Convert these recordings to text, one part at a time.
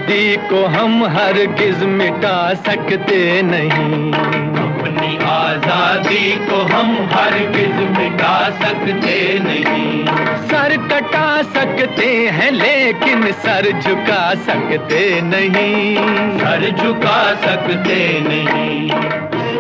आजादी को हम हरगिज मिटा सकते नहीं। अपनी आजादी को हम हरगिज मिटा सकते नहीं। सर कटा सकते हैं लेकिन सर झुका सकते नहीं। सर झुका सकते नहीं।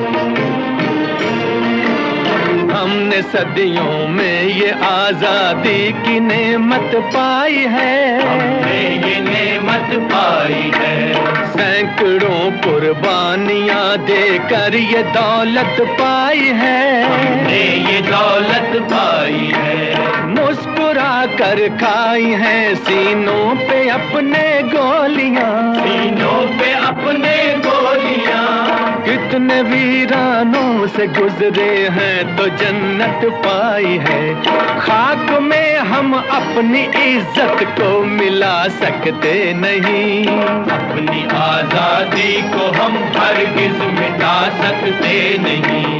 हमने सदियों में ये आजादी की नेमत पाई है। हमने ये नेमत पाई है। सैकड़ों कुर्बानियां देकर ये दौलत पाई है। हमने ये दौलत पाई है। मुस्कुरा कर खाई है सीनों पे अपने गोलियां। सीनों पे अपने गोलियां। कितने वीरानों से गुजरे हैं तो जन्नत पाई है। खाक में हम अपनी इज्जत को मिला सकते नहीं। अपनी आजादी को हम हरगिज मिटा सकते नहीं।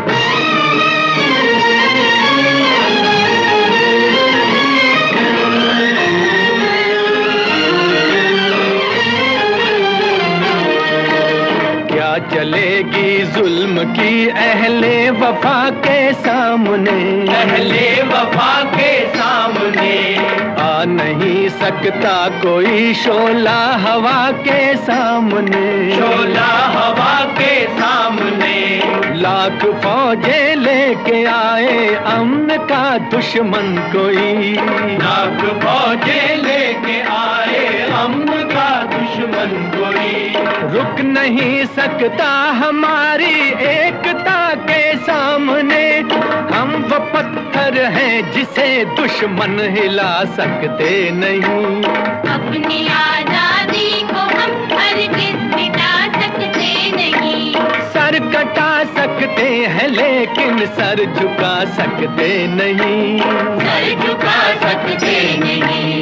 चलेगी जुल्म की अहले वफा के सामने। अहले वफा के सामने आ नहीं सकता कोई शोला हवा के सामने। शोला हवा के सामने लाख फौजें लेके आए अमन का दुश्मन कोई। लाख फौजें लेके आए अमन का दुश्मन कोई। रुक नहीं सकता हमारी एकता के सामने। हम वो पत्थर हैं जिसे दुश्मन हिला सकते नहीं। अपनी आजादी को हम हरगिज मिटा सकते नहीं। सर कटा सकते हैं लेकिन सर झुका सकते नहीं। सर झुका सकते नहीं।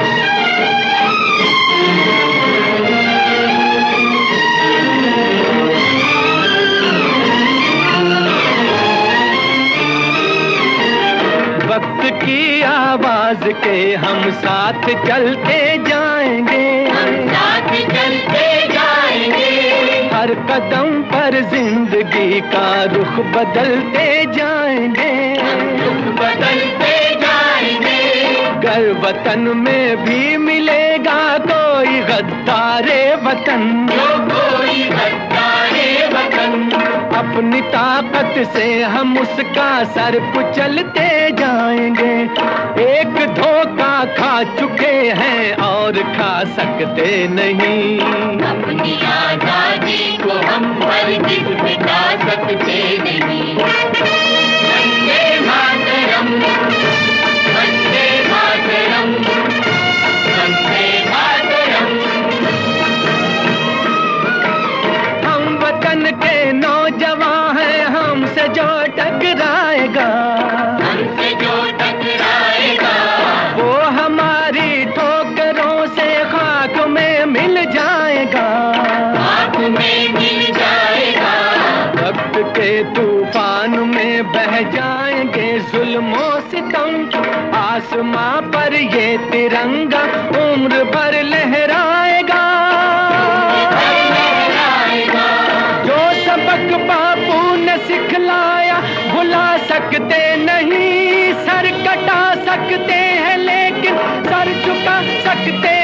वक्त की आवाज के हम साथ चलते जाएंगे। हम साथ चलते जाएंगे। हर कदम पर जिंदगी का रुख बदलते जाएंगे। रुख बदलते जाएंगे। गर वतन में भी मिलेगा कोई गद्दारे वतन। जो कोई गद्दारे वतन। अपनी ताकत से हम उसका सर कुचलते जाएंगे। एक धोखा खा चुके हैं और खा सकते नहीं। अपनी आजादी को हम हरगिज मिटा सकते नहीं। वंदे मातरम, वंदे मातरम, वंदे मातरम। हम वतन के नौजवान हैं, हमसे जो टकराएगा। हमसे जो टकराएगा वो हमारी ठोकरों से खाक में मिल जाएगा। खाक में मिल जाएगा। वक्त के तूफान में बह जाएंगे जुल्मों सितम। आसमां पर ये तिरंगा उम्र भर लहराएगा। जो सबक बापू ने सिखलाया भुला सकते नहीं। सर कटा सकते हैं लेकिन सर झुका सकते